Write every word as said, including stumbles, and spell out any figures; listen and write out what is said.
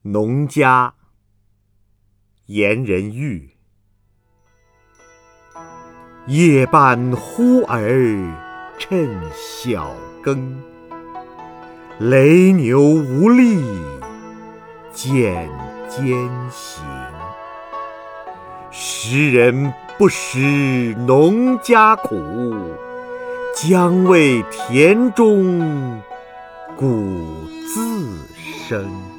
农家，颜仁玉。夜半忽而趁晓更，雷牛无力渐艰行。时人不识农家苦，将为田中谷自生。